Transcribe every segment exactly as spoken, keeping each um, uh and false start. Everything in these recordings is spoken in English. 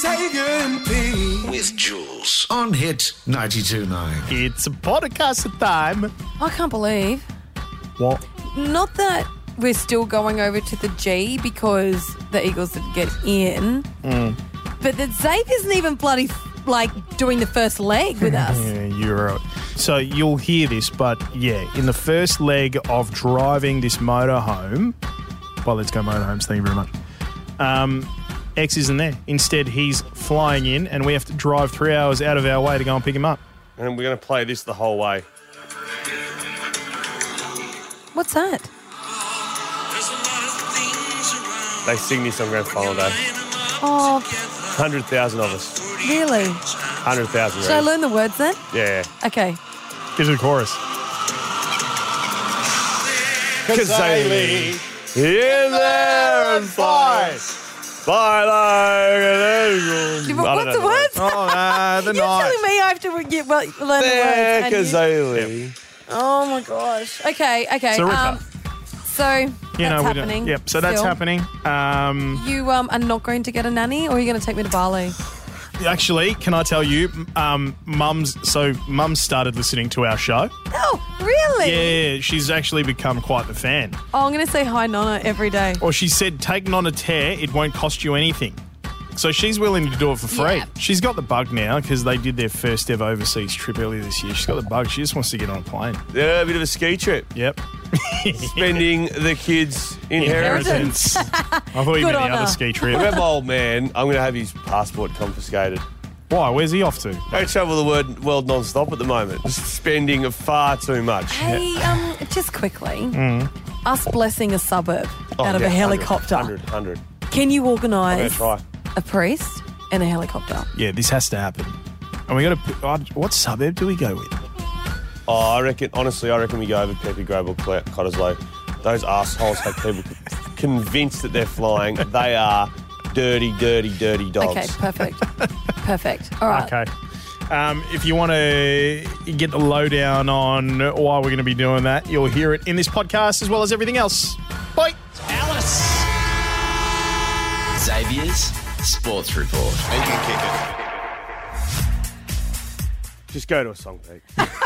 Xavier and Pete. With Jules on Hit ninety-two point nine. It's a podcast time. I can't believe. What? Not that we're still going over to the G because the Eagles didn't get in, Mm. but that Xavier isn't even bloody like doing the first leg with us. Yeah, you're right. So you'll hear this, but yeah, in the first leg of driving this motorhome, well, let's go motorhomes, thank you very much. Um, X isn't there. Instead, he's flying in, and we have to drive three hours out of our way to go and pick him up. And we're going to play this the whole way. What's that? They sing this on Grand Final Day. Oh, one hundred thousand of us. really? one hundred thousand. Should I learn the words then? Yeah. Okay. Gives it a chorus. Kazali, in there and fight. Fight like an eagle. I don't What's the know words? Oh, uh, the You're night. telling me I have to get, well, learn There, the words. and you- Kazali. Oh my gosh. Okay, okay. It's a ripper. Um, so You that's know, we don't- happening. Yep, so that's still. happening. Um, You um, are not going to get a nanny, or are you going to take me to Bali? actually, can I tell you, um, Mum's, so Mum's started listening to our show. Oh, really? Yeah, she's actually become quite the fan. Oh, I'm going to say hi, Nonna, every day. Or she said, take Nonna tear, it won't cost you anything. So she's willing to do it for free. Yeah. She's got the bug now because they did their first ever overseas trip earlier this year. She's got the bug. She just wants to get on a plane. Yeah, a bit of a ski trip. Yep. Spending the kids' inheritance. I thought you Good meant on the other her. ski trip. Remember, old man, I'm going to have his passport confiscated. Why? Where's he off to? I travel the word world non-stop at the moment. Just spending far too much. Hey, um, just quickly, Mm. us blessing a suburb Oh, out of yeah, a helicopter. one hundred, one hundred. Can you I'm going organise to try. a priest and a helicopter? Yeah, this has to happen. And we got to. Uh, what suburb do we go with? Oh, I reckon, honestly, I reckon we go over Pepe Grove or Cl- Cottesloe. Those assholes have people convinced that they're flying. They are dirty, dirty, dirty dogs. Okay, perfect. Perfect. All right. Okay. Um, if you want to get the lowdown on why we're going to be doing that, you'll hear it in this podcast as well as everything else. Bye. Alice. Xavier's Sports Report. He can kick it. Just go to a song, Pete.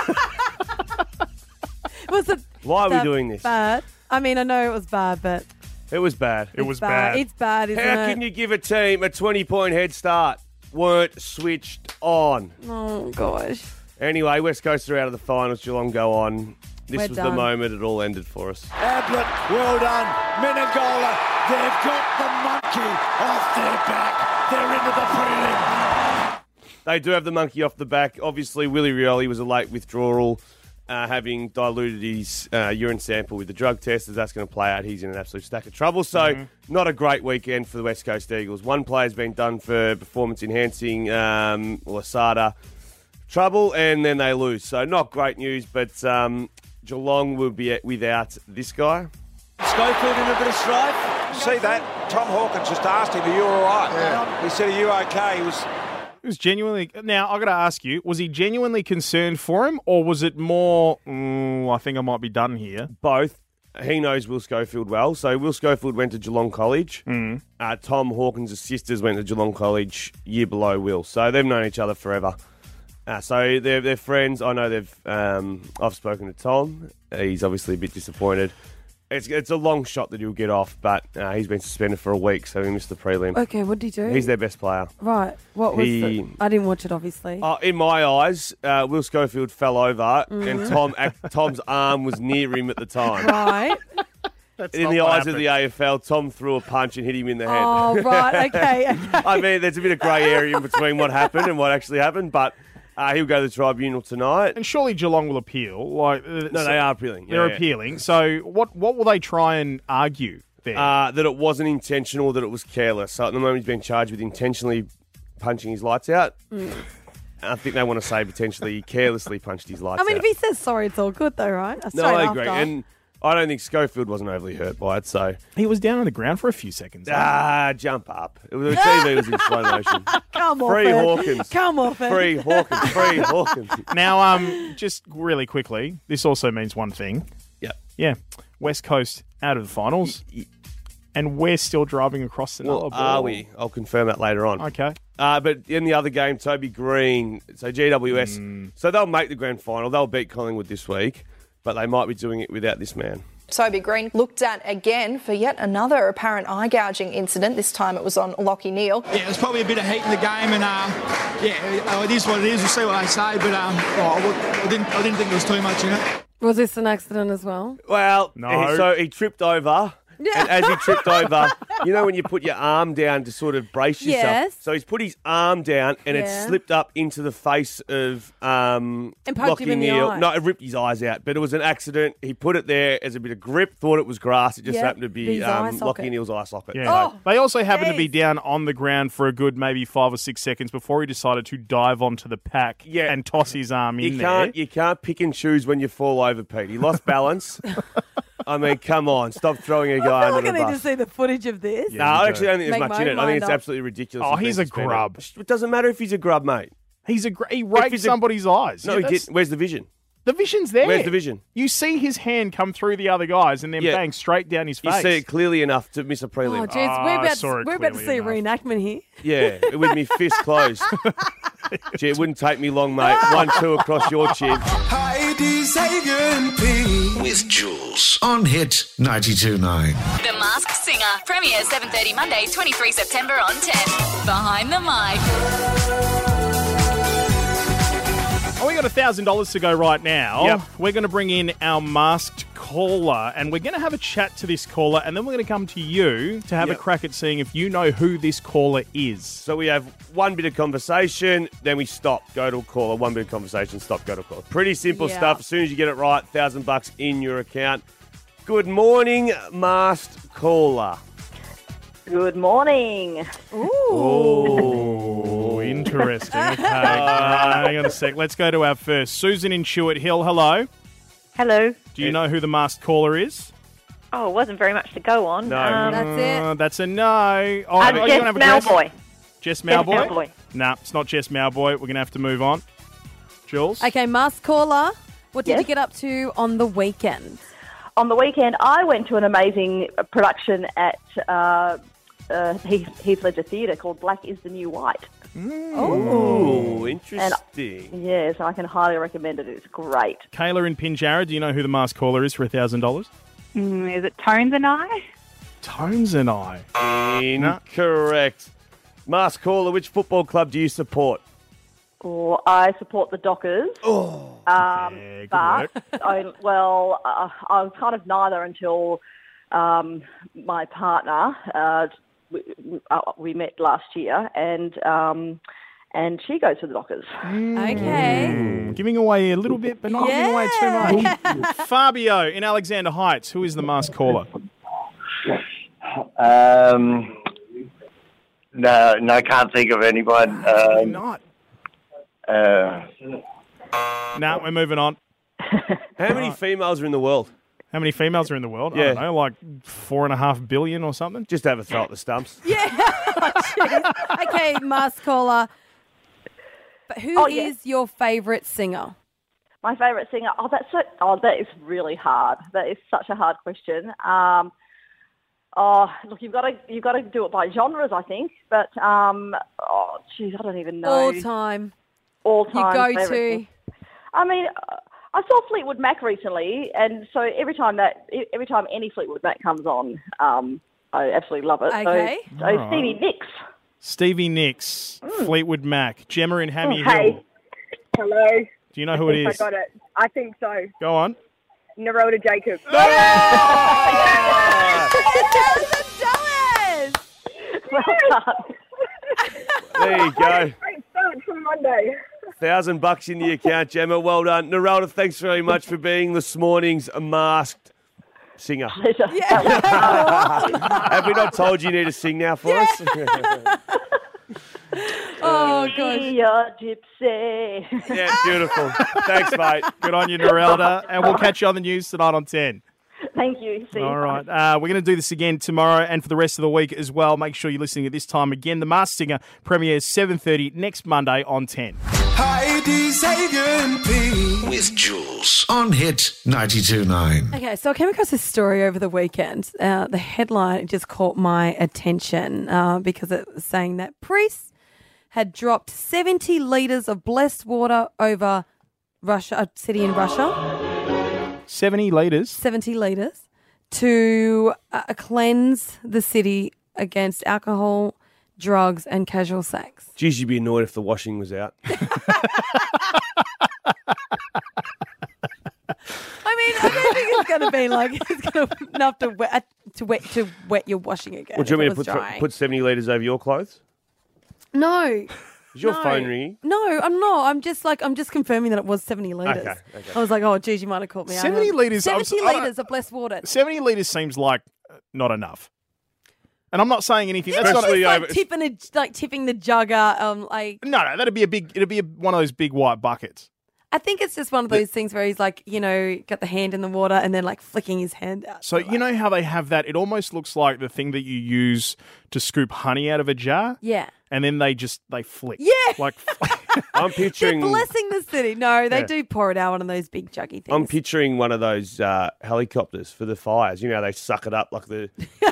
Was it Why are we that doing this? bad? I mean, I know it was bad, but It was bad. It was bad. bad. It's bad, isn't How it? can you give a team a twenty-point head start? Weren't switched on. Oh, gosh. Anyway, West Coast are out of the finals. Geelong go on. This We're was done. the moment it all ended for us. Ablett, well done. Menegola, they've got the monkey off their back. They're into the prelim. They do have the monkey off the back. Obviously, Willie Rioli was a late withdrawal, uh, having diluted his uh, urine sample with the drug test. As that's going to play out, he's in an absolute stack of trouble. So, not a great weekend for the West Coast Eagles. One player's been done for performance-enhancing um, or A S A D A trouble, and then they lose. So, not great news, but um, Geelong will be without this guy. Schofield in a bit of strife. See that? Tom Hawkins just asked him, are you all right? He said, are you okay? He was... It was genuinely. Now, I've got to ask you, was he genuinely concerned for him, or was it more, mm, I think I might be done here? Both. He knows Will Schofield well. So Will Schofield went to Geelong College. Mm. Uh, Tom Hawkins' sisters went to Geelong College year below Will. So they've known each other forever. Uh, so they're, they're friends. I know they've... Um, I've spoken to Tom. He's obviously a bit disappointed. It's it's a long shot that he'll get off, but uh, he's been suspended for a week, so he missed the prelim. Okay, what did he do? He's their best player. Right. What was He- the... I didn't watch it, obviously. Uh, in my eyes, uh, Will Schofield fell over, Mm. and Tom ac- Tom's arm was near him at the time. Right. That's In not the what eyes happened. of the A F L, Tom threw a punch and hit him in the head. Oh, right. Okay. okay. I mean, there's a bit of grey area in between what happened and what actually happened, but uh, he'll go to the tribunal tonight. And surely Geelong will appeal. Like, uh, No, they are appealing. They're Yeah, yeah. appealing. So what what will they try and argue there? Uh, that it wasn't intentional, that it was careless. So at the moment, he's been charged with intentionally punching his lights out. I think they want to say potentially he carelessly punched his lights I mean, out. if he says sorry, it's all good, though, right? no, Straight I after. agree. And I don't think Schofield wasn't overly hurt by it, so... he was down on the ground for a few seconds. Ah, jump up. It was, the T V was in slow motion. Come off Free it. Hawkins. Come off it. Free Hawkins. Free Hawkins. Now, um, just really quickly, this also means one thing. Yeah. Yeah, West Coast out of the finals. and we're still driving across the Well, Nullarbor. are we? I'll confirm that later on. Okay. Uh, but in the other game, Toby Green, so G W S, Mm. so they'll make the grand final. They'll beat Collingwood this week, but they might be doing it without this man. Toby Green looked at again for yet another apparent eye gouging incident. This time it was on Lachie Neale. Yeah, there's probably a bit of heat in the game, and uh, yeah, it is what it is. We'll see what they say, but um, oh, I didn't, I didn't think there was too much in it. Was this an accident as well? Well, No. he- so he tripped over. And as he tripped over, you know when you put your arm down to sort of brace yourself? Yes. So he's put his arm down and Yeah. it slipped up into the face of um, And poked him Lachie in the Neale. eye. No, it ripped his eyes out, but it was an accident. He put it there as a bit of grip, thought it was grass. It just Yep, happened to be his eye um, socket. Lachie Neale's eye socket. Yeah. Oh, they also happened to be jeez. down on the ground for a good maybe five or six seconds before he decided to dive onto the pack Yeah. and toss his arm in You there. can't, you can't pick and choose when you fall over, Pete. He lost balance. I mean, come on. Stop throwing a guy I feel under like I the need bus. to see the footage of this. No, I actually don't think there's Make much my in it. I think mind it's up. absolutely ridiculous. Oh, he's he's been a suspended. grub. It doesn't matter if he's a grub, mate. He's a gr- he raked he's a- somebody's eyes. No, Yeah, he that's- didn't. Where's the vision? The vision's there. Where's the vision? You see his hand come through the other guys and then Yeah. bang straight down his You face. see it clearly enough to miss a Oh, prelim. jeez, Ah, we're I about, saw it we're about to see a clearly reenactment here. Yeah, with me fist closed. Gee, it wouldn't take me long, mate. One, two across your chin. Heidi Sagan P. With Jules on Hit ninety-two point nine. The Masked Singer premieres seven thirty Monday, twenty-third September on ten. Behind the mic. Oh, we got one thousand dollars to go right now. Yep. We're going to bring in our masked caller and we're going to have a chat to this caller and then we're going to come to you to have Yep. a crack at seeing if you know who this caller is. So we have one bit of conversation, then we stop, go to a caller. One bit of conversation, stop, go to a caller. Pretty simple Yeah. stuff. As soon as you get it right, thousand bucks in your account. Good morning, masked caller. Good morning. Oh, interesting. Okay. Uh, hang on a sec. Let's go to our first. Susan in Chewett Hill. Hello. Hello. Do you know who the masked caller is? Oh, it wasn't very much to go on. No. Um, That's it. Uh, that's a no. Oh, uh, are you Jess gonna have a guess? Malboy. Jess Jess Malboy? Malboy. Nah, it's not Jess Malboy. We're going to have to move on. Jules? Okay, Mask Caller, what did Yes? you get up to on the weekend? On the weekend, I went to an amazing production at uh, uh, Heath, Heath Ledger Theatre called Black is the New White. Ooh, interesting. Yes, I can highly recommend it. It's great. Kayla in Pinjarra, do you know who the masked caller is for one thousand dollars? Mm, is it Tones and I? Tones and I. Incorrect. Masked caller, which football club do you support? Or I support the Dockers. Oh, Um, yeah, good but, work. I, well, uh, I was kind of neither until um, my partner, uh, we, uh, we met last year, and um, and she goes to the Dockers. Okay. Giving away a little bit, but not giving away too Yeah. much. Fabio in Alexander Heights, who is the masked caller? Um, no, no, can't think of anyone. Probably Um, not. uh, No, we're moving on. How many females are in the world? How many females are in the world? I Yeah. don't know, like four and a half billion or something? Just have a throw at the stumps. Yeah. Jeez. Okay, Mask Caller. But who is Oh, yeah. your favourite singer? My favourite singer. Oh, that's so, oh, that is really hard. That is such a hard question. Um, oh, look, you've got to you've got to do it by genres, I think. But um, oh, geez, I don't even know. All time. All You time. go favourite to. singer. I mean, uh, I saw Fleetwood Mac recently, and so every time that every time any Fleetwood Mac comes on, um, I absolutely love it. Okay. So, so All Stevie right. Nicks. Stevie Nicks, Fleetwood Mac, Gemma in Hammy Oh, hey. Hill. Hello. Do you know who it I is? got it. I think so. Go on. Naroda Jacob. Well done. There you go. Great start for Monday. Thousand bucks in the account, Gemma. Well done. Narelda, thanks very much for being this morning's masked singer. Pleasure. Have we not told you you need to sing now for us? Oh, gosh. Be a gypsy. Yeah, beautiful. Thanks, mate. Good on you, Narelda. And we'll catch you on the news tonight on ten. Thank you. See you. All right. Uh, we're going to do this again tomorrow and for the rest of the week as well. Make sure you're listening at this time again. The Masked Singer premieres seven thirty next Monday on ten. Heidi, Sagan, Pete. With Jules on Hit ninety-two point nine. Okay, so I came across this story over the weekend. Uh, the headline just caught my attention uh, because it was saying that priests had dropped seventy litres of blessed water over Russia, a city in Russia. seventy litres? seventy litres to uh, cleanse the city against alcohol, drugs and casual sex. Geez, you'd be annoyed if the washing was out. I mean, I don't think it's going to be like it's going to enough to wet to wet to wet your washing again. Well, do you want me to if it put, was dry. put seventy litres over your clothes? No. Is your no. phone ringing? No, I'm not. I'm just like I'm just confirming that it was seventy litres. Okay, okay. I was like, oh, geez, you might have caught me out. seventy litres, I'm Seventy s- I don't- litres of blessed water. seventy litres seems like uh, not enough. And I'm not saying anything. It's That's not just like over. tipping a like tipping the jugger. Um, like No, no, that'd be a big. It'd be a, one of those big white buckets. I think it's just one of those things where he's like, you know, got the hand in the water and then like flicking his hand out. So you know how they have that? It almost looks like the thing that you use to scoop honey out of a jar. Yeah. And then they just they flick. Yeah. Like I'm They're picturing. blessing the city. No, they Yeah. do pour it out one of those big juggy things. I'm picturing one of those uh, helicopters for the fires. You know, they suck it up like the,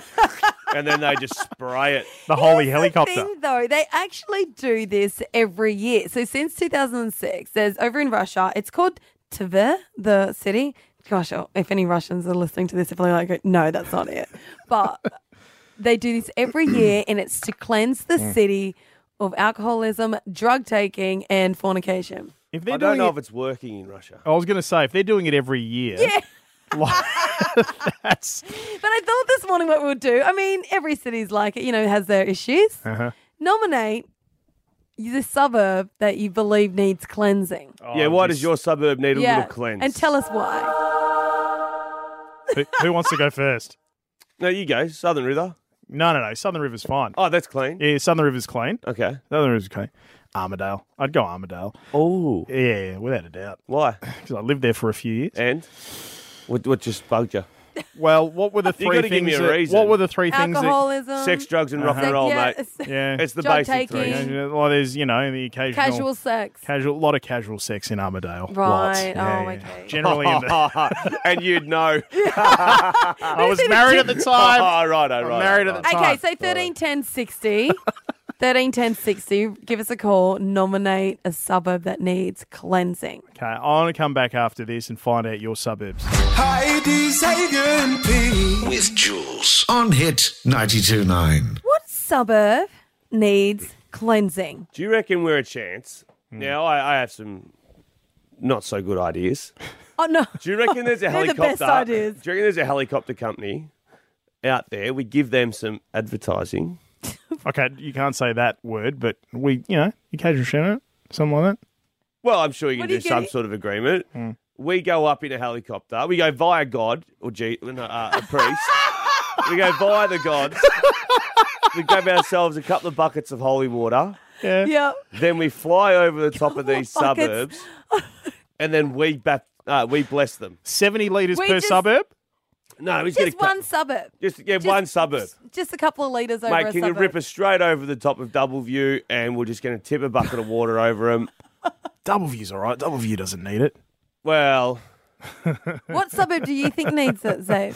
and then they just spray it. The holy Here's helicopter. The thing, though, they actually do this every year. So since two thousand six, there's over in Russia, it's called Tver, the city. Gosh, oh, if any Russians are listening to this, if they're like, no, that's not it. But they do this every year, and it's to cleanse the city of alcoholism, drug taking, and fornication. If they're I don't doing know it, if it's working in Russia. I was going to say if they're doing it every year. Yeah. Like, that's But I thought this morning what we'll do, I mean, every city's like it, you know, has their issues. uh-huh. Nominate the suburb that you believe needs cleansing. Oh, yeah, why this- does your suburb need a yeah. little cleanse? And tell us why. who, who wants to go first? No, you go. Southern River. No, no, no. Southern River's fine. Oh, that's clean. Yeah, Southern River's clean. Okay. Southern River's clean. Armidale. I'd go Armidale. Oh. Yeah, without a doubt. Why? Because I lived there for a few years. And what, what just bugged you? Well, what were the You three gotta give things? me a that- reason. What were the three things? That, Alcoholism. Sex, drugs, and rock and Uh-huh. roll, yeah, mate. it's- yeah, It's the Drug basic taking. three. well, there's you know the occasional Casual sex. casual, lot of casual sex in Armidale. Right. Lots. Oh, Yeah, yeah. okay. Generally, in the, and you'd know. I was married at the time. Oh, right, I'm right. married right. at the time. Okay, so thirteen ten sixty. thirteen ten sixty. Give us a call. Nominate a suburb that needs cleansing. Okay, I want to come back after this and find out your suburbs. Heidi, Sagan, Pete. With Jules on Hit ninety-two point nine. What suburb needs cleansing? Do you reckon we're a chance? Now, I, I have some not so good ideas. Oh, no. Do you reckon there's a They're the helicopter? best ideas. Do you reckon there's a helicopter company out there? We give them some advertising. Okay, you can't say that word, but we, you know, occasional shout out, something like that. Well, I'm sure you What can are do you some getting? sort of agreement. Hmm. We go up in a helicopter. We go via God or G, no, uh, a priest. We go via the gods. We grab ourselves a couple of buckets of holy water. Yeah. Yeah. Then we fly over the top of these Buckets. suburbs, and then we bap- uh, we bless them. seventy litres We per just- suburb? No, we just, Just get a, cou- one suburb. Just yeah, Just- one suburb. Just a couple of litres over Mate, a can suburb. you rip us straight over the top of Doubleview, and we're just going to tip a bucket of water over them? Doubleview's all right. Doubleview doesn't need it. Well, What suburb do you think needs it, Zave?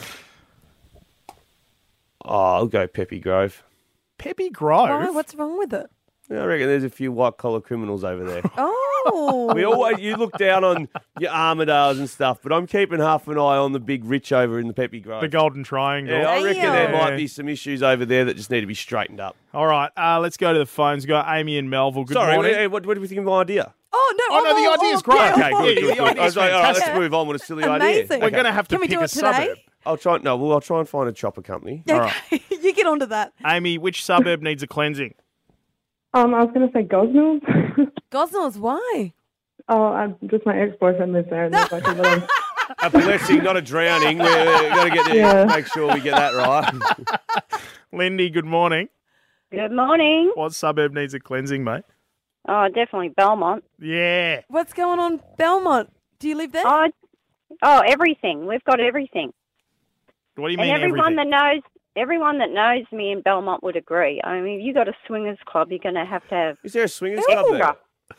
oh, I'll go Peppy Grove. Peppy Grove? Why? What's wrong with it? I reckon there's a few white collar criminals over there. Oh. We always you look down on your Armidales and stuff, but I'm keeping half an eye on the big rich over in the Peppy Grove. The Golden Triangle. Yeah, I reckon there Damn. might be some issues over there that just need to be straightened up. All right, uh, let's go to the phones. We've got Amy in Melville. Good Sorry, morning. what, what, what do we think of my idea? Oh, no. Oh, no, the all- idea's all- great. yeah, Okay, all- good, Yeah, good, the good. idea's I was like, all right, let's fantastic. move on. What a silly Amazing. idea. We're Okay. going to have to Can we pick do a it today? suburb. I'll try. No, well, I'll try and find a chopper company. All right. Okay, you get onto that. Amy, which suburb needs a cleansing? Um, I was going to say Gosnells. Gosnells, why? oh, I'm, just my ex-boyfriend lives there. And there's like a little... A blessing, not a drowning. We've got to get there, Yeah. make sure we get that right. Lindy, good morning. Good morning. What suburb needs a cleansing, mate? Oh, definitely Belmont. Yeah. What's going on, Belmont? Do you live there? Oh, oh, everything. We've got everything. What do you And mean everyone everything? that knows, everyone that knows me in Belmont would agree. I mean, if you got a swingers club, you're going to have to have Is there a swingers club there? extra.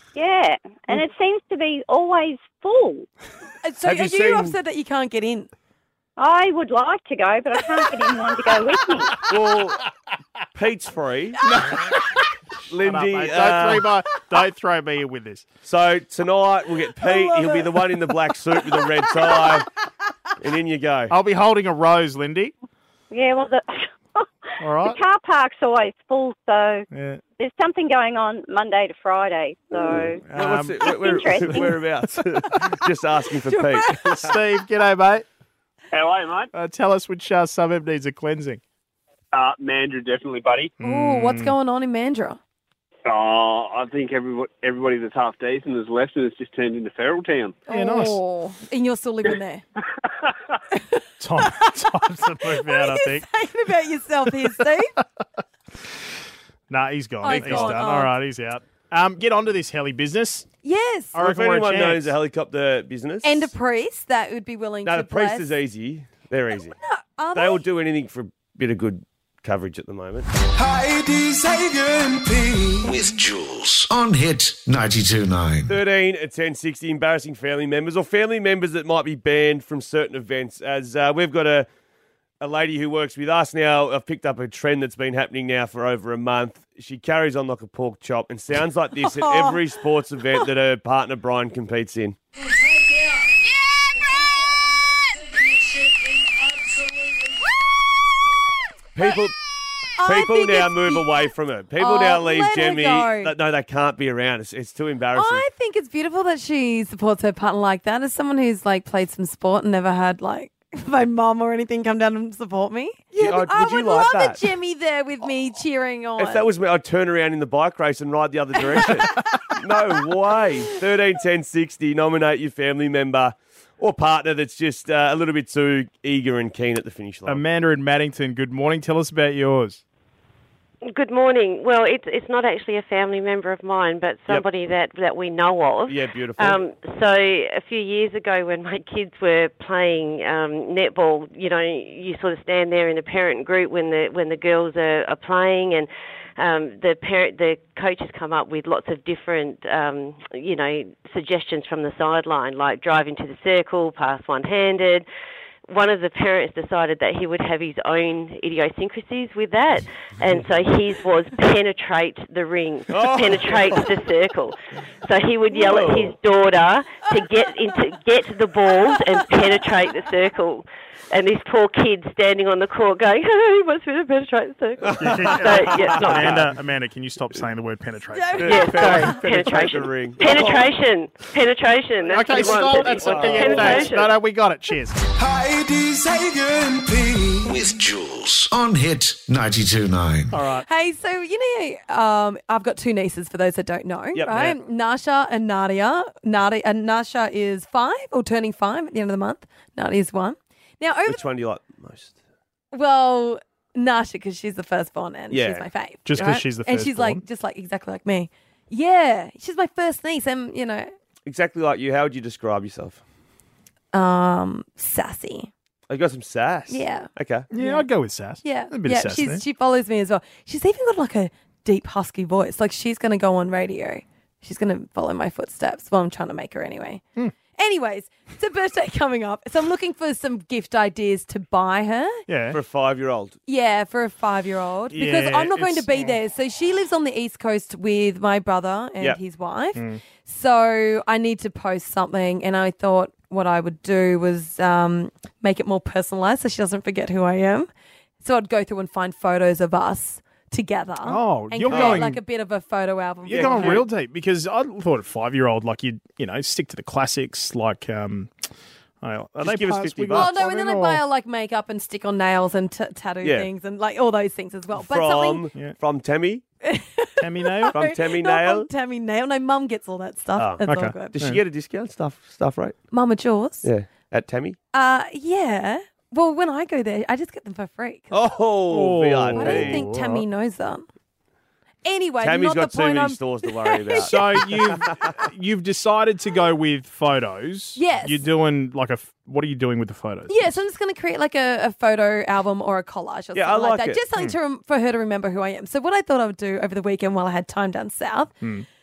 Yeah, and it seems to be always full. So Have are you you, seen- upset that you can't get in? I would like to go, but I can't get anyone to go with me. Well, Pete's free. Lindy, Mate, don't, uh, throw my, don't throw me in with this. so tonight we'll get Pete. He'll be the one in the black suit with the red tie. And in you go. I'll be holding a rose, Lindy. Yeah, well, the, All right. the car park's always full, so Yeah. there's something going on Monday to Friday. So Well, what's Um, it- where, where, interesting. whereabouts? Just asking for Pete. Steve, g'day, mate. How are you, mate? Uh, tell us which uh, suburb needs a cleansing. Uh, Mandra, definitely, buddy. Oh, what's going on in Mandurah? Oh, I think everybody, everybody that's half decent has left and it's just turned into feral town. Yeah, nice. Oh, and you're still living there. Time, time to move out, I think. Saying about yourself here, Steve. Nah, he's gone. Oh, he's he's gone. done. Oh. All right, he's out. Um, get onto this heli business. Yes. I Well, if reckon we're a anyone chance. knows a helicopter business. And a priest that would be willing No, to the priest bless. is easy. They're easy. Are They will do anything for a bit of good coverage at the moment. Heidi Sagan P. With Jules on Hit ninety-two point nine. thirteen at ten sixty, embarrassing family members or family members that might be banned from certain events. As uh, we've got a a lady who works with us now. I've picked up a trend that's been happening now for over a month. She carries on like a pork chop and sounds like this at every sports event that her partner Brian competes in. People, I people think now it's move be- away from her. People Oh, now leave let her Jemmy. go. No, they can't be around. It's, it's too embarrassing. I think it's beautiful that she supports her partner like that. As someone who's like played some sport and never had like my mum or anything come down and support me. Yeah, I'd- I would you would like love that? a Jemmy there with me cheering on. If that was me, I'd turn around in the bike race and ride the other direction. No way. thirteen ten sixty, nominate your family member or partner that's just uh, a little bit too eager and keen at the finish line. Amanda in Maddington, good morning. Tell us about yours. Good morning. Well, it's it's not actually a family member of mine, but somebody that, that we know of. Yeah, beautiful. Um, so a few years ago, when my kids were playing um, netball, you know, you sort of stand there in a parent group when the when the girls are, are playing, and um, the parent, the coaches come up with lots of different, um, you know, suggestions from the sideline, like drive into the circle, pass one-handed. One of the parents decided that he would have his own idiosyncrasies with that, and so his was penetrate the ring, Oh. penetrate the circle. So he would yell Whoa. at his daughter to get into get the balls and penetrate the circle. And this poor kid standing on the court going, oh, he wants me to penetrate the circle. so, yeah, it's not Amanda, Amanda, can you stop saying the word penetrate? Yeah, sorry, penetration. the ring. Penetration. Penetration. That's Okay, what he stop. wants. That's He wants okay. Yeah, thanks. penetration. No, no, we got it. Cheers. Heidi Sagan P. With Jules on Hit ninety-two point nine. All right. Hey, so you know, um, I've got two nieces. For those that don't know, Yep. right? Yeah. Nasha and Nadia. Nadia and Nasha is five or turning five at the end of the month. Nadia's one. Now, over Which one do you like most? well, Nasha because she's the firstborn and Yeah. she's my fave. Just 'cause right? she's the and she's like firstborn? just like exactly like me. Yeah, she's my first niece, and you know, Exactly like you. How would you describe yourself? um, sassy. I got some sass. Yeah. Okay. Yeah, I'd go with sass. Yeah, A bit yeah. of sass she's there. she follows me as well. She's even got like a deep husky voice. Like she's gonna go on radio. She's gonna follow my footsteps. Well, I'm trying to make her anyway. Hmm. Anyways, it's a birthday coming up, so I'm looking for some gift ideas to buy her. Yeah. For a five-year-old. Yeah, for a five-year-old because Yeah, I'm not going to it's- be there. So she lives on the East Coast with my brother and Yep. his wife. Mm. So I need to post something, and I thought what I would do was um, make it more personalized so she doesn't forget who I am. So I'd go through and find photos of us together. Oh, and you're create going- like a bit of a photo album. You're for going her. real deep because I thought a five-year-old, like you'd, you know, stick to the classics, like, um, I don't know, are Just they give us past fifty wiggle Oh bucks. no, and then I or- buy her like makeup and stick on nails and t- tattoo Yeah. things and like all those things as well. But From something Yeah. from Tammy. Tammy Nail? From Tammy not Nail. From Tammy Nail. No, Mum gets all that stuff. Oh, It's all okay. good. Does she get a discount? Stuff stuff rate? Mama Jaws. Yeah. At Tammy. Uh, yeah. Well, when I go there, I just get them for free. 'cause Oh, V I P. I don't think Tammy knows that. Anyway, Tammy's not got the too point many I'm... stores to worry about. So you've you've decided to go with photos. Yes. You're doing like a. f- What are you doing with the photos? Yeah, so I'm just going to create like a, a photo album or a collage or Yeah, something I like, like that. it. Just something to rem- for her to remember who I am. So what I thought I would do over the weekend while I had time down south, Hmm.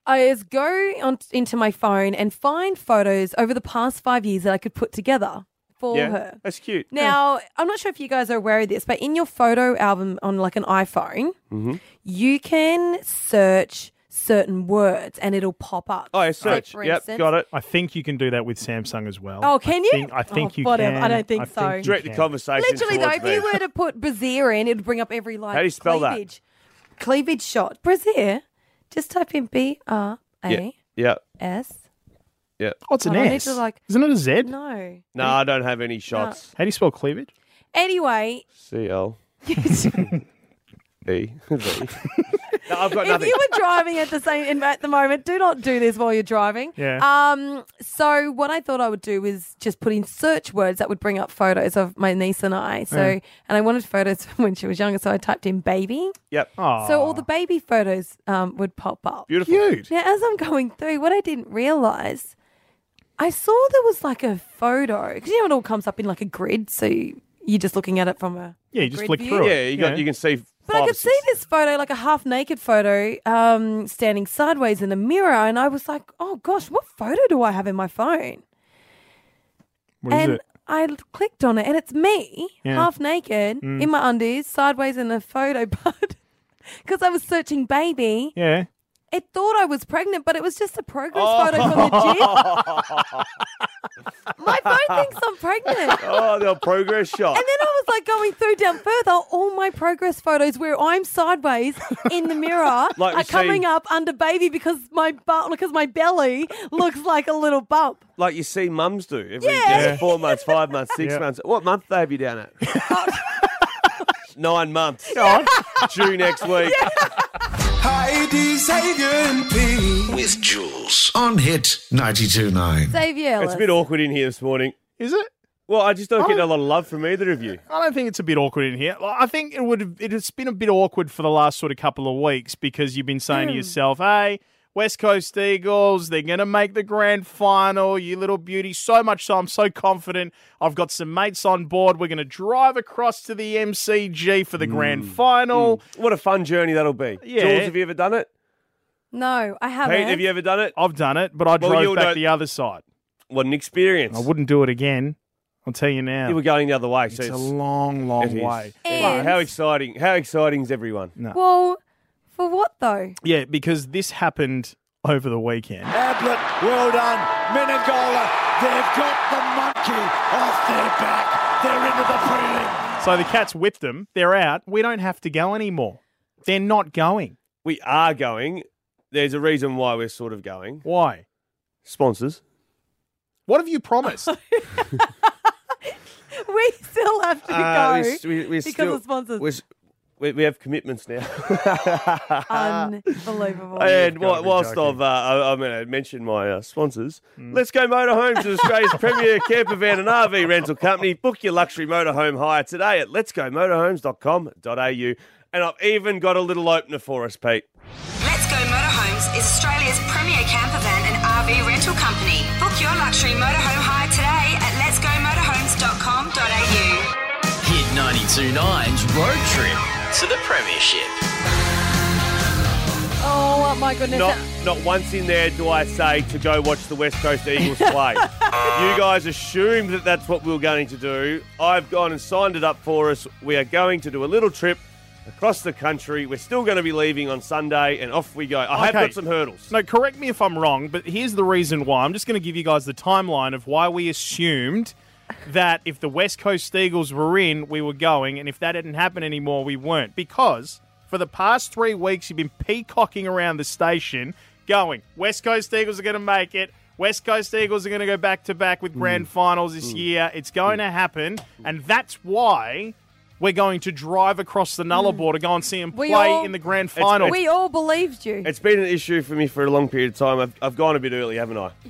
is go on into my phone and find photos over the past five years that I could put together for yeah, her. that's cute. Now, I'm not sure if you guys are aware of this, but in your photo album on like an iPhone, Mm-hmm. you can search certain words and it'll pop up. Oh, yeah, search. For Yep, instance- got it. I think you can do that with Samsung as well. Oh, can I you? Think, I think Oh, you whatever. can. I don't think so. you Direct the can. conversation. Literally, though, towards if you me. were to put brassiere in, it'd bring up every like How do you spell that? cleavage. Cleavage shot. Brassiere. Just type in B R Yeah, A yeah, S. yeah. Oh, it's an Oh, I need S. to, like- Isn't it a Z? No. No, I don't have any shots. How do you spell cleavage? Anyway, C L E V. No, I've got if nothing. you were driving at the same in, at the moment, do not do this while you're driving. Yeah. Um. So what I thought I would do is just put in search words that would bring up photos of my niece and I. So Yeah. and I wanted photos from when she was younger, so I typed in baby. Yep. So all the baby photos um would pop up. Beautiful. Cute. Now, as I'm going through, what I didn't realise, I saw there was like a photo because you know it all comes up in like a grid, so you, you're just looking at it from a Yeah, a you just grid flick view. through it. Yeah, you got. Yeah. You can see. But I five or could see six. this photo, like a half naked photo, um, standing sideways in the mirror, and I was like, "Oh gosh, what photo do I have in my phone?" What is and it? I l- clicked on it, and it's me, Yeah. half naked, Mm. in my undies, sideways in a photo, but because I was searching baby, Yeah. it thought I was pregnant, but it was just a progress Oh. photo from the gym. My phone thinks I'm pregnant. Oh, the old progress shot. And then I was like going through down further, all my progress photos where I'm sideways in the mirror Like we are coming see- up under baby because my butt, because my belly looks like a little bump. Like you see mums do every Yeah. every four months, five months, six Yeah. months. What month they have you down at? Nine months. Due next week. Heidi, Sagan, Pete. With Jules on Hit ninety-two point nine. Xavier It's a bit awkward in here this morning. Is it? Well, I just don't I get a don't- lot of love from either of you. I don't think it's a bit awkward in here. Like, I think it would. It's been a bit awkward for the last sort of couple of weeks because you've been saying to yourself, "Hey, West Coast Eagles, they're going to make the grand final. You little beauty." So much so, I'm so confident. I've got some mates on board. We're going to drive across to the M C G for the grand final. What a fun journey that'll be. Yeah. Jules, have you ever done it? No, I haven't. Pete, have you ever done it? I've done it, but I Well, drove you'll back know- the other side. What an experience. I wouldn't do it again. I'll tell you now. You were going the other way. So it's a long, long it is. way. And- How exciting. How exciting is everyone? No. Well, for what though? Yeah, because this happened over the weekend. Ablett, well done. Menegola, they've got the monkey off their back. They're into the prelim. So the Cats whipped them. They're out. We don't have to go anymore. They're not going. We are going. There's a reason why we're sort of going. Why? Sponsors. What have you promised? We still have to Uh, go we, we, we're because still, of sponsors. we're s- We, we have commitments now. Unbelievable. And You've gotta whi- be whilst joking. I've, uh, I, I'm going to mention my uh, sponsors, Let's Go Motorhomes is Australia's premier camper van and R V rental company. Book your luxury motorhome hire today at lets go motorhomes dot com dot a u. And I've even got a little opener for us, Pete. Let's Go Motorhomes is Australia's premier camper van and R V rental company. Book your luxury motorhome hire today at lets go motorhomes dot com dot a u. Hit ninety-two point nine's road trip to the Premiership. Oh, my goodness. Not, not once in there do I say to go watch the West Coast Eagles play. You guys assumed that that's what we were going to do. I've gone and signed it up for us. We are going to do a little trip across the country. We're still going to be leaving on Sunday, and off we go. I have Okay. got some hurdles. No, correct me if I'm wrong, but here's the reason why. I'm just going to give you guys the timeline of why we assumed that if the West Coast Eagles were in, we were going, and if that didn't happen anymore, we weren't. Because for the past three weeks, you've been peacocking around the station going, West Coast Eagles are going to make it. West Coast Eagles are going to go back-to-back with grand finals this year. It's going to happen, and that's why we're going to drive across the Nullarbor to go and see them We play all- in the grand final. We all believed you. It's been an issue for me for a long period of time. I've, I've gone a bit early, haven't I?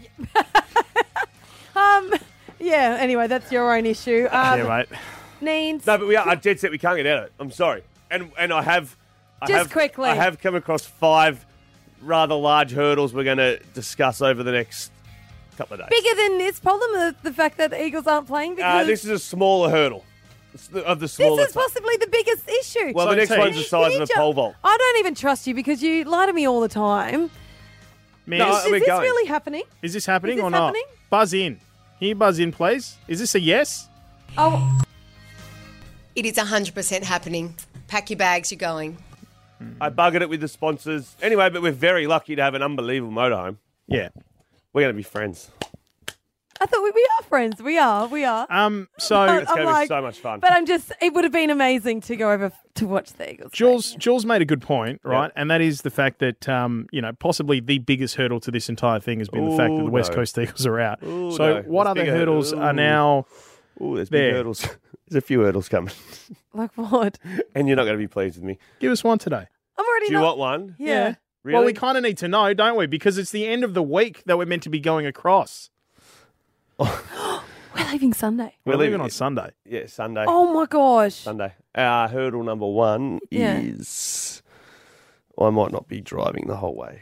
Um, yeah, anyway, that's your own issue. Um, yeah, mate. Needs. No, but we are. I dead set we can't get out of it. I'm sorry. And and I have. I Just have, quickly. I have come across five rather large hurdles we're going to discuss over the next couple of days. Bigger than this problem, the, the fact that the Eagles aren't playing? Uh, Because this is a smaller hurdle. It's the, of the smaller. this is possibly the biggest issue. Well, the next Team. one's the size You of a ju- pole vault. I don't even trust you because you lie to me all the time. Miz? No, Is we're this going. really happening? Is this happening Is this or not? happening? Buzz in. Can you buzz in, please? Is this a yes? Oh, It is one hundred percent happening. Pack your bags, you're going. I buggered it with the sponsors. Anyway, but we're very lucky to have an unbelievable motorhome. Yeah. We're going to be friends. I thought we, we are friends. We are. We are. Um. So But It's I'm going to like- be so much fun. But I'm just, it would have been amazing to go over f- to watch the Eagles. Jules, Jules made a good point, right? And that is the fact that, um, you know, possibly the biggest hurdle to this entire thing has been the fact that Ooh, the West no. Coast Eagles are out. Ooh, so no. what There's other bigger- hurdles are ooh. now Ooh, there's there? big hurdles. There's a few hurdles coming. Like what? And you're not going to be pleased with me. Give us one today. I'm already Do you not. want one? Yeah. Really? Well, we kind of need to know, don't we? Because it's the end of the week that we're meant to be going across. We're leaving Sunday. We're, We're leaving leaving on it. Sunday. Yeah, Sunday. Oh my gosh. Sunday. Our hurdle number one Yeah. is I might not be driving the whole way.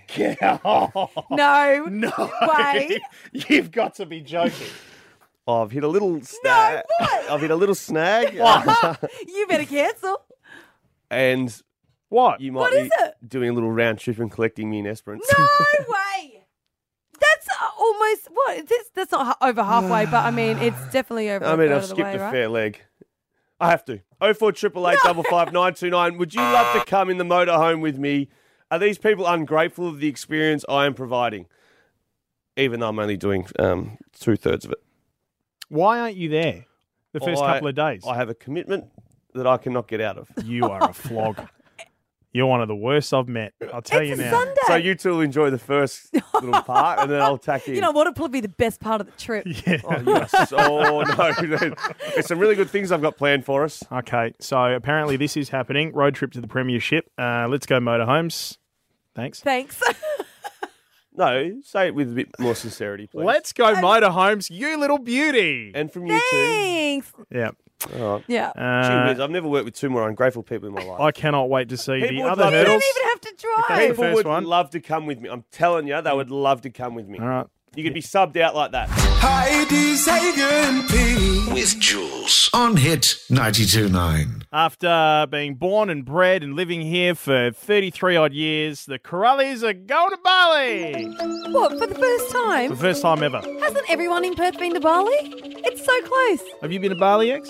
No. No. Way. You've got to be joking. I've hit a little snag. what? I've hit a little snag. You better cancel. and What? you might What be is it? doing a little round trip and collecting me in Esperance. No way. That's uh, almost, what? This, that's not ha- over halfway, but I mean, it's definitely over I a mean, third I've of the skipped way, a right? fair leg. I have to. Oh four triple eight double five nine two nine. Would you love to come in the motorhome with me? Are these people ungrateful of the experience I am providing? Even though I'm only doing um, two thirds of it. Why aren't you there the first I- couple of days? I have a commitment that I cannot get out of. You are a flog. You're one of the worst I've met. I'll tell It's you a now. Sunday. So you two will enjoy the first little part, and then I'll tack in. You know what? It'll probably be the best part of the trip. Yeah. Oh, you are so no, no. There's some really good things I've got planned for us. Okay, so apparently this is happening. Road trip to the Premiership. Uh, let's go motorhomes. Thanks. Thanks. No, say it with a bit more sincerity, please. Let's go motorhomes, you little beauty. And from you Thanks. Yeah. two. All right. Yeah. Uh, Gee whiz, I've never worked with two more ungrateful people in my life. I cannot wait to see People the would other love to- You don't hurdles. even have to That's the drive. People first would one. love to come with me. I'm telling you, they would love to come with me. All right. You could be subbed out like that. Heidi Sagan P. With Jules on Hit ninety-two point nine. After being born and bred and living here for thirty-three odd years, the Corellis are going to Bali. What, for the first For time? the first time ever. Hasn't everyone in Perth been to Bali? It's so close. Have you been to Bali, X?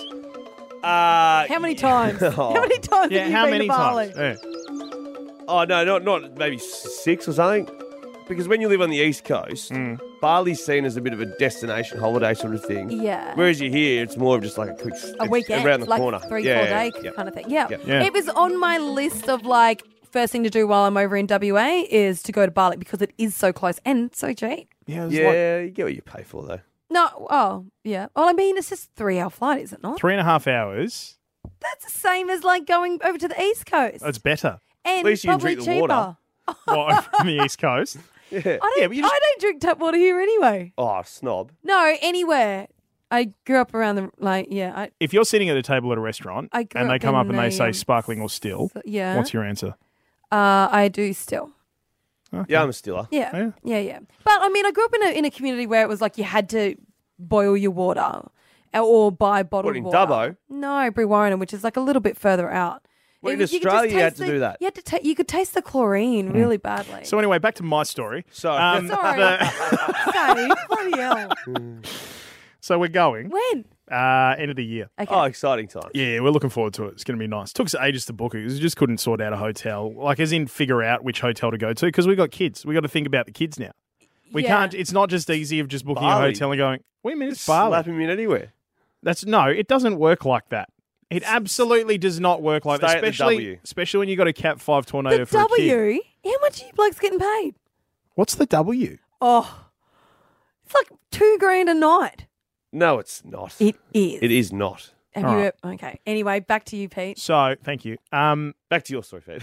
Uh, How many times? How many times Yeah, have you how been many to Bali? times? Yeah. Oh, no, not, not maybe six or something. Because when you live on the East Coast, Mm. Bali's seen as a bit of a destination holiday sort of thing. Yeah. Whereas you're here, it's more of just like a quick A weekend, around the like corner. three, yeah, four yeah, day yeah. kind of thing. Yeah. Yeah. Yeah. It was on my list of like first thing to do while I'm over in W A is to go to Bali because it is so close and so cheap. Yeah, it was Yeah, like you get what you pay for, though. No, oh yeah. Well, I mean, it's just a three hour flight, is it not? three and a half hours. That's the same as like going over to the East Coast. It's better. and At least you can probably drink the cheaper. water. What, over on the East Coast? Yeah. I don't, Yeah, but you just- I don't drink tap water here anyway. Oh, snob. No, anywhere. I grew up around the like yeah. I, If you're sitting at a table at a restaurant I grew and they up come up in and they a, say um, sparkling or still, yeah. what's your answer? uh, I do still. Yeah, I'm a stiller. Yeah. Yeah. yeah, yeah, But I mean, I grew up in a in a community where it was like you had to boil your water or buy bottled What, in water. Dubbo? No, Brewarrina, which is like a little bit further out. Well, in It- you could just Australia, you had taste to the- do that. You had to ta- You could taste the chlorine really badly. So anyway, back to my story. Sorry. Um, Sorry. the- Sorry, bloody hell. so we're going When? uh, end of the year. Okay. Oh, exciting times. Yeah, we're looking forward to it. It's going to be nice. Took us ages to book it. We just couldn't sort out a hotel, like as in figure out which hotel to go to because we got kids. We got to think about the kids now. We Yeah. can't. It's not just easy of just booking Bali. a hotel and going. Wait a minute, it's Bali. Slap him in anywhere. That's no. It doesn't work like that. It absolutely does not work like that. Stay at the Especially, W. especially when you got a Cat Five tornado The for a kid. W? How much are you blokes getting paid? What's the W? Oh, it's like two grand a night. No, it's not. It is. It is not. Have All you? right. ever- Okay. Anyway, back to you, Pete. So, thank you. Um, Back to your story, Fed.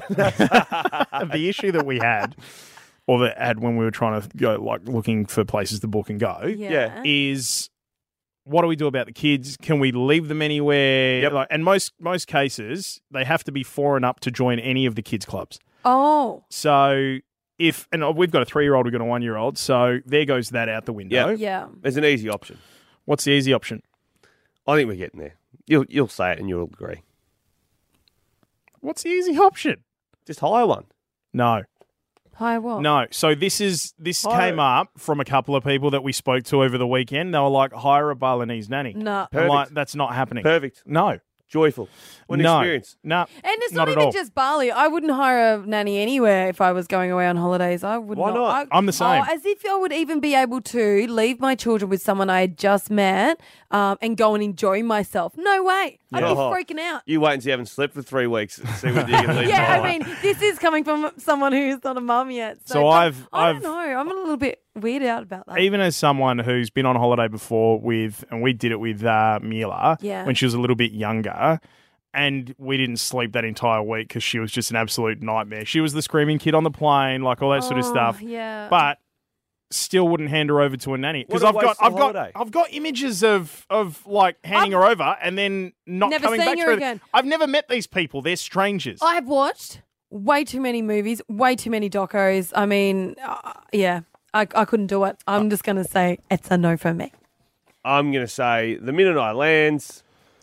the issue that we had, or that had when we were trying to go, like looking for places to book and go, Yeah. is what do we do about the kids? Can we leave them anywhere? Yep. Like, and most most cases, they have to be four and up to join any of the kids clubs. Oh. So if and we've got a three year old, we've got a one year old, so there goes that out the window. Yeah. Yeah. There's an easy option. What's the easy option? I think we're getting there. You'll you'll say it and you'll agree. What's the easy option? Just hire one. No. Hire what? No. So this is this Hire- came up from a couple of people that we spoke to over the weekend. They were like, hire a Balinese nanny. No. I'm like, Perfect. that's not happening. Perfect. No. Joyful. What an no. experience. No. And it's not not, at even all. just Bali. I wouldn't hire a nanny anywhere if I was going away on holidays. I would Why not. not? I- I'm the same. Oh, as if I would even be able to leave my children with someone I had just met um, and go and enjoy myself. No way. I'd be Oh. freaking out. You wait until you haven't slept for three weeks and see whether you can leave Yeah, I behind. mean, this is coming from someone who's not a mum yet. So, So but I've- I I've- don't know. I'm a little bit weirded out about that. Even as someone who's been on holiday before with, and we did it with uh, Mila Yeah. when she was a little bit younger, and we didn't sleep that entire week because she was just an absolute nightmare. She was the screaming kid on the plane, like all that sort of Oh, stuff. Yeah. But still wouldn't hand her over to a nanny because What a I've got, waste of I've got, holiday. I've got images of of like handing her over and then not Never coming seeing back her to her again. I've never met these people. They're strangers. I've watched way too many movies, way too many docos. I mean, uh, yeah, I, I couldn't do it. I'm just going to say it's a no for me. I'm going to say the minute I lands,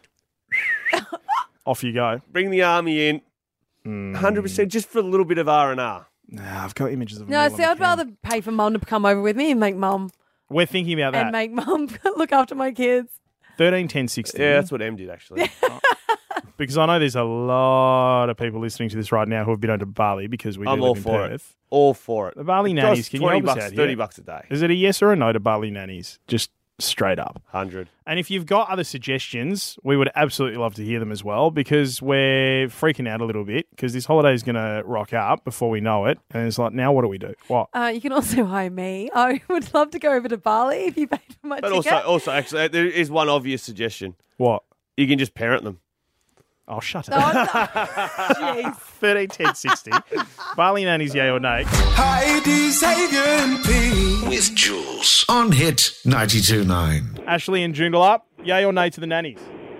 Off you go. bring the army in, one hundred percent just for a little bit of R and R. Nah, I've got images of No, Mila see, I'd McKean. rather pay for mum to come over with me and make mum We're thinking about that. and make mum look after my kids. thirteen, ten, sixteen. Yeah, that's what Em did actually. Because I know there's a lot of people listening to this right now who have been over to Bali because we do I'm live all in for it. Perth. All for it. The Bali It nannies, costs can you twenty help us bucks, out thirty here? bucks a day. Is it a yes or a no to Bali nannies? Just straight up. one hundred. And if you've got other suggestions, we would absolutely love to hear them as well because we're freaking out a little bit because this holiday is going to rock up before we know it. And it's like, now what do we do? What? Uh, you can also hire me. I would love to go over to Bali if you paid for my But ticket. also, also, actually, there is one obvious suggestion. What? You can just parent them. Oh, shut Oh, up. no. Jeez. thirteen, ten, sixty. Bali nannies, yay or nay? Heidi Sagan With Jules on Hit ninety-two point nine. Ashley and Joondalup, yay or nay to the nannies?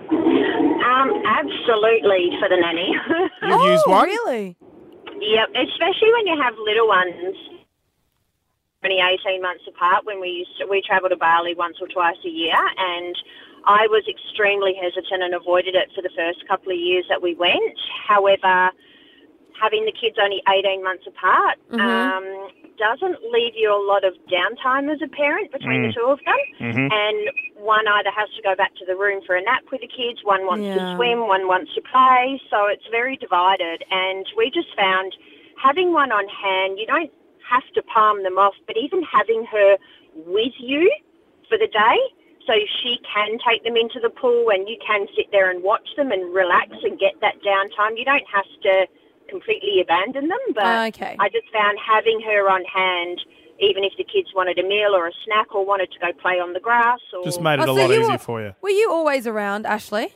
Um, absolutely for the nanny. You've oh, used one? really? Yep, especially when you have little ones. Only eighteen months apart. When we used to, we travel to Bali once or twice a year, and I was extremely hesitant and avoided it for the first couple of years that we went. However, having the kids only eighteen months apart Mhm. um, doesn't leave you a lot of downtime as a parent between Mm. the two of them. Mhm. And one either has to go back to the room for a nap with the kids, one wants Yeah. to swim, one wants to play. So it's very divided. And we just found having one on hand, you don't have to palm them off, but even having her with you for the day, so she can take them into the pool and you can sit there and watch them and relax and get that downtime. You don't have to completely abandon them, but Ah, okay. I just found having her on hand, even if the kids wanted a meal or a snack or wanted to go play on the grass. Or Just made it Oh, a so lot you easier were- for you. Were you always around, Ashley?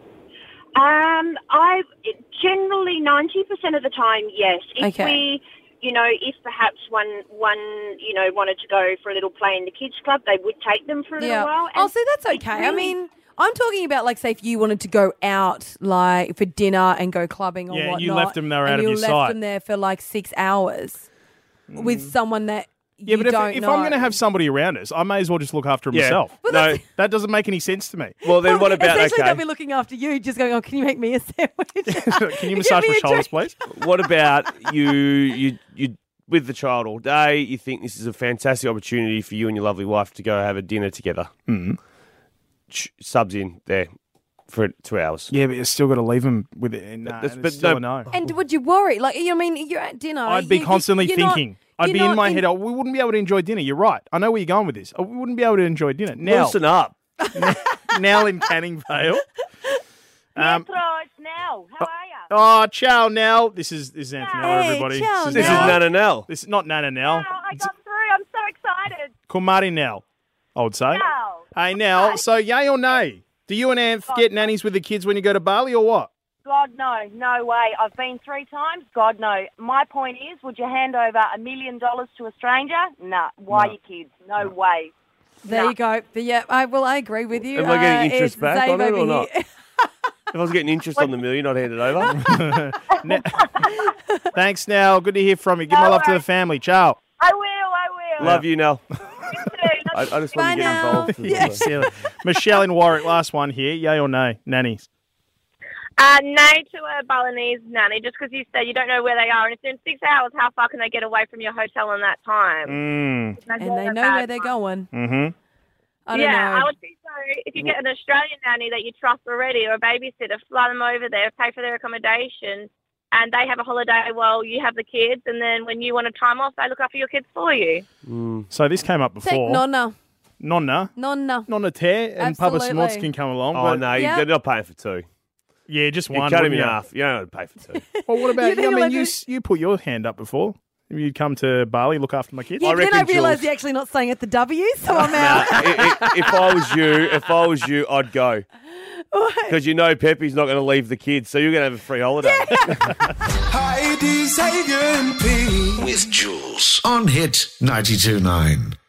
Um, I generally ninety percent of the time, yes. If Okay. we, you know, if perhaps one one you know wanted to go for a little play in the kids club, they would take them for a Yeah. little while. Oh, And so that's it's okay. I really- mean, I'm talking about, like, say, if you wanted to go out, like, for dinner and go clubbing or Yeah, and whatnot. you left them there out and of you your left sight. them there for, like, six hours with someone that Yeah, you but if, don't if know. I'm going to have somebody around us, I may as well just look after Yeah. myself. But No. that's- That doesn't make any sense to me. Well, then what about, Essentially, okay, they'll be looking after you, just going, oh, can you make me a sandwich? Can you Give massage me my a shoulders, drink. please? what about you, you, you, with the child all day, you think this is a fantastic opportunity for you and your lovely wife to go have a dinner together. Mm-hmm. Ch- Subs in there for two hours. Yeah, but you still got to leave them with it. And, uh, That's- and but it's still no- a no. And would you worry? Like, you know, I mean, you're at dinner. I'd be you- you- constantly you're not- thinking. I'd you're be in not my head, oh, we wouldn't be able to enjoy dinner. You're right. I know where you're going with this. Oh, we wouldn't be able to enjoy dinner. Now, Loosen up. now in Canning Vale. Um, Metro, it's Nell. How are you? oh, ciao, Nell. This is this is Anthony, Hey, everybody. ciao, this This is Nell. Nana Nell. This is not Nana Nell. I got through. I'm so excited. Kumari Nell, I would say. Nell. Hey, Nell, so yay or nay? Do you and Anth get nannies with the kids when you go to Bali or what? God, no. No way. I've been three times. God, no. My point is, would you hand over a million dollars to a stranger? Nah. Why No. you kids? No way. There Nah. you go. But yeah, I well, I agree with you. Am I getting Uh, interest it's back Zabe on it over or not? here. If I was getting interest on the million, I'd hand it over. Ne- Thanks, Nell. Good to hear from you. Give my No love to the worries. family. Ciao. I will. I will. Love you, Nell. You too. I, I just Bye want to get now. involved. Yeah. Silly. Michelle in Warwick, last one here. Yay or nay? Nannies. Uh, no to a Balinese nanny, just because you said you don't know where they are. And if they're in six hours, how far can they get away from your hotel in that time? Mm. And they know where they're going. Mm-hmm. I don't yeah, know. I would think so. If you get an Australian nanny that you trust already or a babysitter, fly them over there, pay for their accommodation, and they have a holiday while you have the kids. And then when you want a time off, they look after your kids for you. Mm. So this came up before. Take Nonna. Nonna. Nonna. Nonna Tear and Papa Absolutely. Smots can come along. Oh, but no, you- Yep. they're not paying for two. Yeah, just You one. cut him wouldn't in you? half. You don't have to pay for two. Well, what You about you? I think mean, like you, a- s- you put your hand up before. You'd come to Bali, look after my kids. Yeah, then I realised you're actually not staying at the W, so I'm out. I- I- if I was you, if I was you, I'd go. Because you know Pepe's not going to leave the kids, so you're going to have a free holiday. Heidi, Zayden, P. With Jules on Hit ninety-two point nine.